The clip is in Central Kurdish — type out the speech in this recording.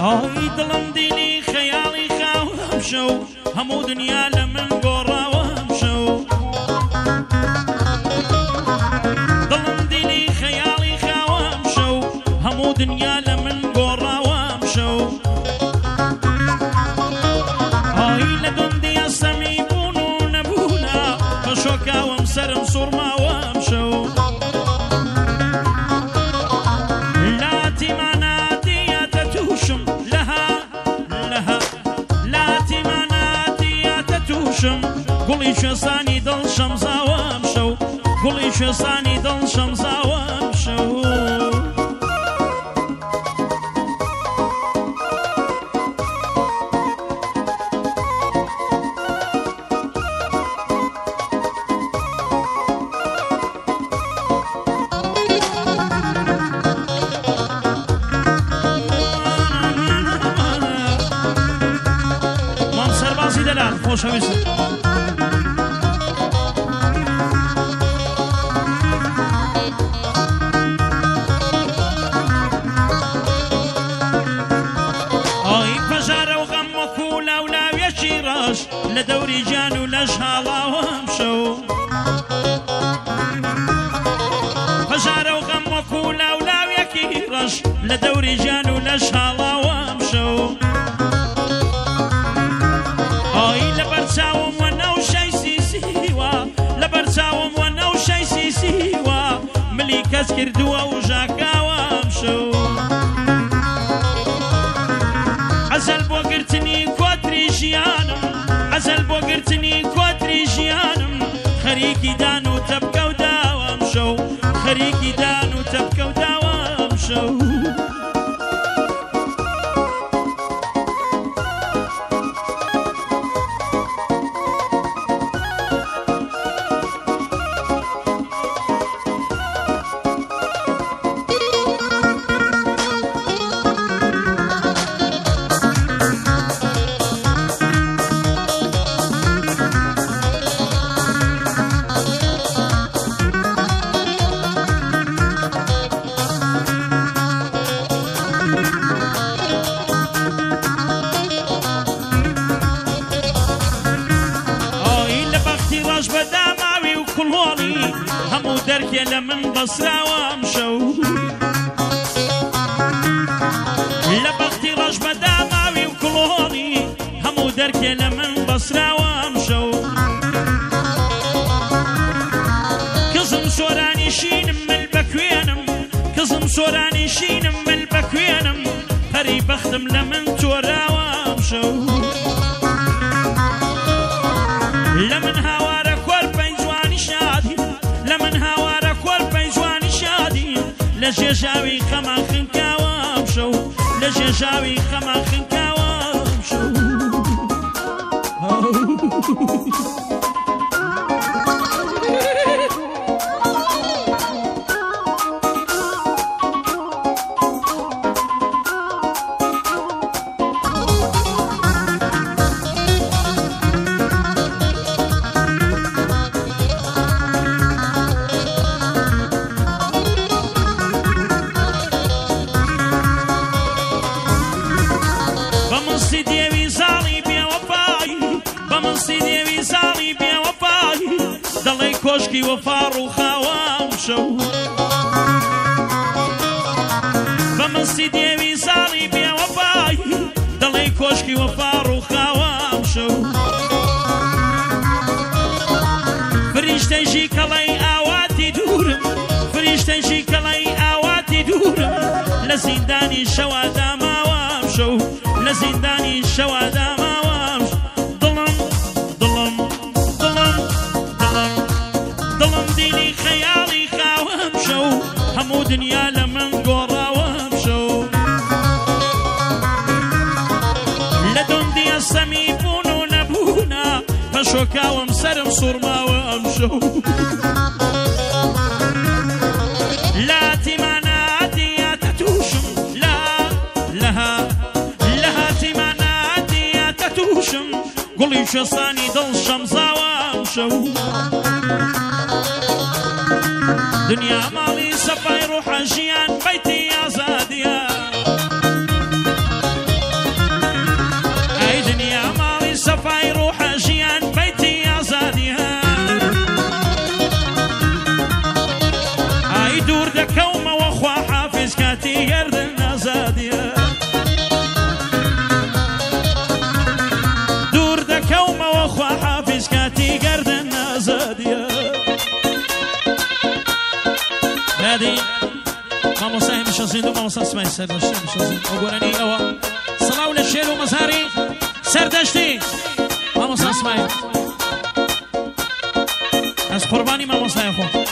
ئای دڵم دینی خەیاڵی خاوەم شەو هەموو دنیا لە من گۆڕاوەم شەو دڵم دینی خەیاڵی خاوەم شەو هەموو دنیا لە من گۆڕاوەم شەو ئای لە گوندی ئەسەمی بوون و نەبوونا پەشۆکاوم سەرم سوڕماوەم شەو گوڵی شێسانی دڵ شەمزاوەم شەو گوڵی شێسانی دڵ شەمزاوەم شەو مام سەربازی دەلال خۆشەویستم لە دەوری جان و لەش هاڵاوەم شەو هەژارە و غەم وەکو لاولاوێکی ڕەش لە دەوری جان و لەش هاڵاوەم شەو ئای لە بەرچاوم وە نەوشەی سیسیوە لە بەرچاوم وە نەوشەی سیسیوە ملی کەس کردووە و ژاکاوەم شەو عەزەل بۆ گرتنی کۆتری ژیانم عەزەل بۆ گرتنی کۆتری ژیانم خەریکی دان و تەبکە و داوام شەو خەریکی دان و تەبکە و داوام شەو هەموو دەرکێ لە من بەسراوەم شەو لە بەختی ڕەش بەداماوی و کڵۆڵی هەموو دەرکێ لە من بەسراوەم شەو کزم سۆرانی شینم مل بەکوێنم کزم سۆرانی شینم مل بەکوێنم هەری بەختم لە من تۆراوەم شەو لە من هاوارە کۆرپەی جوانی شادی لە من هاوارە کۆرپەی جوانی شادی لە ژێژاوی خەمان خنکاوەم شەو لە ژێژاوی خەمان خنکاوەم شەو کۆشکی وەفا ڕووخاوەم شەو بە مستی دێوی ساڵی بێوەفای دڵی کۆشکی وەفا ڕووخاوەم شەو فریشتەیشی کەڵەی ئاواتی دوورم فریشتەیشی کەڵەی ئاواتی دوورم لە زیندانی شەوا داماوەم شەو لە زیندانی شەوا داماوەم دینی خەیاڵی خاوەم شەو هەموو دنیا لە من گۆڕاوەم شەو لە دۆندی ئەسەمی بوون و نەبوونا پەشۆکاوم سەرم سوڕماوەم شەو لاتیماناتی یاتە تووشم لەهاتیماناتی یاتە تووشم گوڵی شێسانی دڵ شەمزاوەم شەو دنیا ماڵی سەفای ڕوحە ژیان بەیتی ئازادیە دوور دەکەومەوە خوا حافظ کاتی گەردن نازادیە دوور دەکەومەوە خوا حافظ کاتی گەردن نازادیە هادي مامۆستا هێمشەزیند و مامۆستا سمای سەردەشتی هێمشەزیند ئەو گۆرەنی ئەوە سەڵاو لە شێر و مەزاری سەردەشتی مامۆستا سمای ئەس قوربانی مامۆستای خۆ